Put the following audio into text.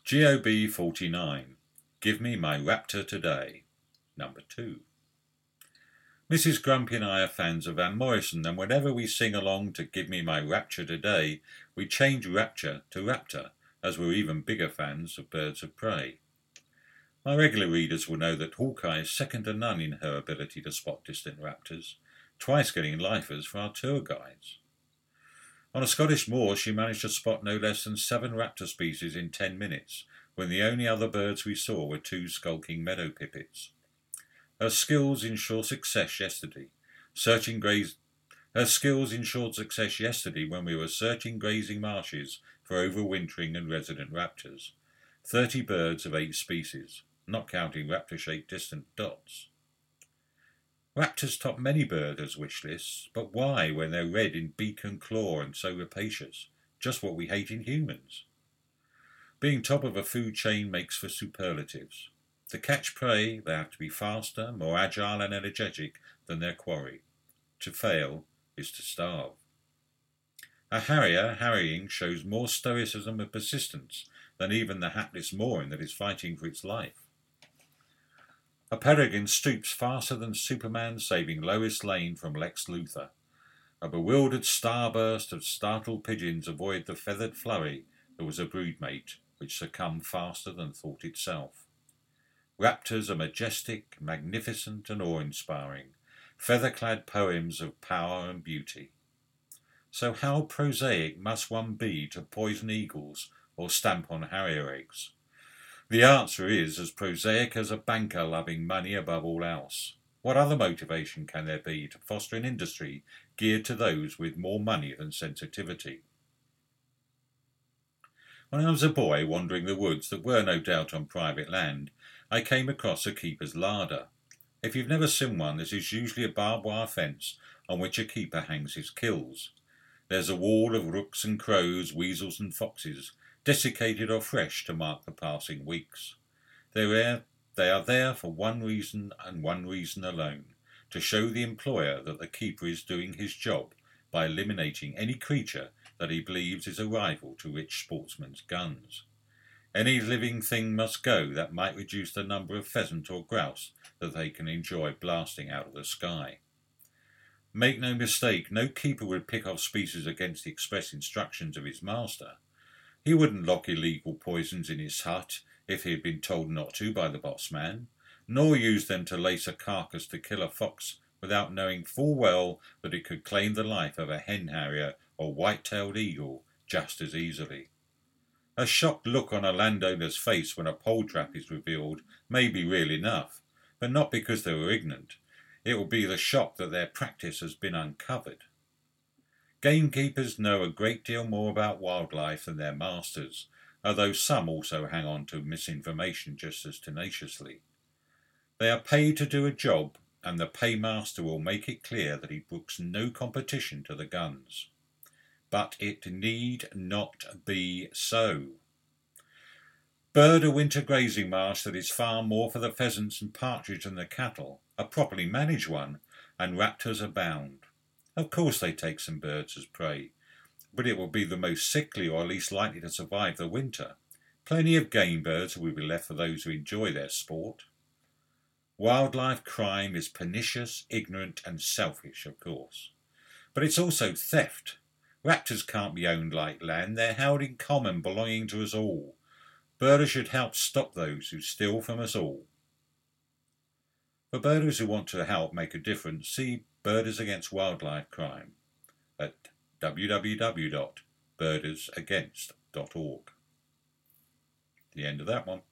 GOB 49. Give me my raptor today. Number 2. Mrs. Grumpy and I are fans of Van Morrison, and whenever we sing along to Give Me My Rapture Today, we change rapture to raptor, as we're even bigger fans of Birds of Prey. My regular readers will know that Hawkeye is second to none in her ability to spot distant raptors, twice getting lifers for our tour guides. On a Scottish moor, she managed to spot no less than 7 raptor species in 10 minutes, when the only other birds we saw were 2 skulking meadow pipits. Her skills ensured success yesterday when we were searching grazing marshes for overwintering and resident raptors. 30 birds of 8 species, not counting raptor-shaped distant dots. Raptors top many birders' wish lists, but why when they're red in beak and claw and so rapacious? Just what we hate in humans. Being top of a food chain makes for superlatives. To catch prey, they have to be faster, more agile and energetic than their quarry. To fail is to starve. A harrier harrying shows more stoicism and persistence than even the hapless mooring that is fighting for its life. A peregrine stoops faster than Superman saving Lois Lane from Lex Luthor. A bewildered starburst of startled pigeons avoid the feathered flurry that was a broodmate, which succumbed faster than thought itself. Raptors are majestic, magnificent and awe-inspiring, feather-clad poems of power and beauty. So how prosaic must one be to poison eagles or stamp on harrier eggs? The answer is as prosaic as a banker loving money above all else. What other motivation can there be to foster an industry geared to those with more money than sensitivity? When I was a boy wandering the woods that were no doubt on private land, I came across a keeper's larder. If you've never seen one, this is usually a barbed wire fence on which a keeper hangs his kills. There's a wall of rooks and crows, weasels and foxes, desiccated or fresh to mark the passing weeks. They are there for one reason and one reason alone, to show the employer that the keeper is doing his job by eliminating any creature that he believes is a rival to rich sportsmen's guns. Any living thing must go that might reduce the number of pheasant or grouse that they can enjoy blasting out of the sky. Make no mistake, no keeper would pick off species against the express instructions of his master. He wouldn't lock illegal poisons in his hut if he had been told not to by the boss man, nor use them to lace a carcass to kill a fox without knowing full well that it could claim the life of a hen harrier or white-tailed eagle just as easily. A shocked look on a landowner's face when a pole trap is revealed may be real enough, but not because they were ignorant. It will be the shock that their practice has been uncovered. Gamekeepers know a great deal more about wildlife than their masters, although some also hang on to misinformation just as tenaciously. They are paid to do a job, and the paymaster will make it clear that he brooks no competition to the guns. But it need not be so. Bird a winter grazing marsh that is far more for the pheasants and partridge than the cattle, a properly managed one, and raptors abound. Of course they take some birds as prey, but it will be the most sickly or least likely to survive the winter. Plenty of game birds will be left for those who enjoy their sport. Wildlife crime is pernicious, ignorant and selfish, of course. But it's also theft. Raptors can't be owned like land, they're held in common, belonging to us all. Birders should help stop those who steal from us all. For birders who want to help make a difference, see Birders Against Wildlife Crime at www.birdersagainst.org. The end of that one.